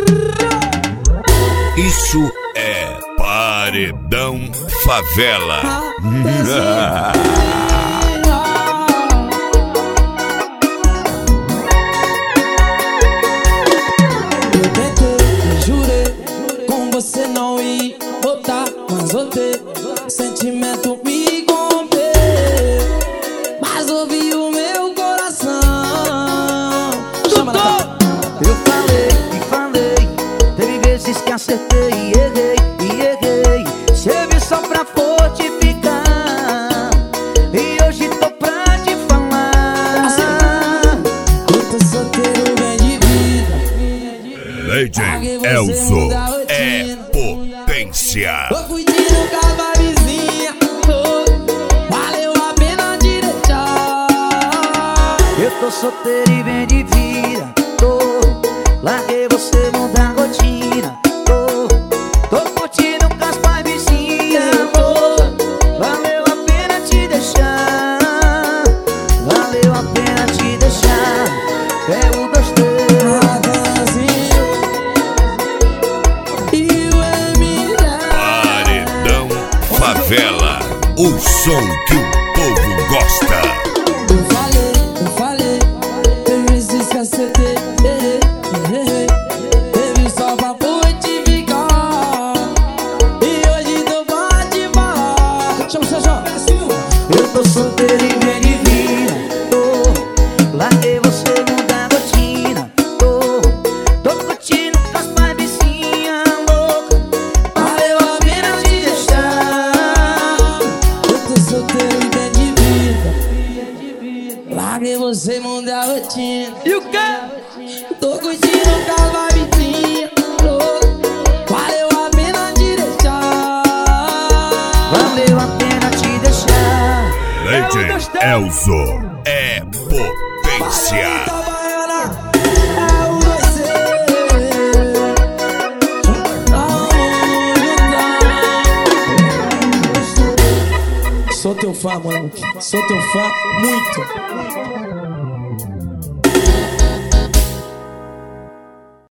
Isso é Paredão Favela. Eu tentei, jurei, com você não ia voltar, mas voltei. Sentimento me corrompeu, mas ouvi o meu coração. Chama na Eu falei e falei, teve vezes que acertei e errei. Serve só pra fortificar, e hoje tô pra te falar. Eu tô solteiro bem de vida. Legend Elzo é potência. Tô curtindo com a vizinha, valeu a pena te deixar. Eu tô solteiro e bem de vida, larguei você, mudar a rotina. Tô curtindo com as pais vizinhas, amor. Valeu a pena te deixar, valeu a pena te deixar. É o 2, 3. Paredão Favela, o som que o povo gosta. Eu falei, teve vezes que acertei, errei. Teve só pra fortificar, e hoje tô pra te falar. Chama o seu João. Eu tô solteiro e bem de vida, larguei você, mudar a rotina. Tô curtindo com as pais vizinhas, louca. Valeu a pena te deixar. Eu tô solteiro e bem de vida, larguei você, mudar a rotina. E o quê? Tô curtindo com a vizinha, valeu a pena te deixar. Valeu a pena te deixar. Legend Elzo é potência. É o você. Sou teu fã, mano. Sou teu fã muito.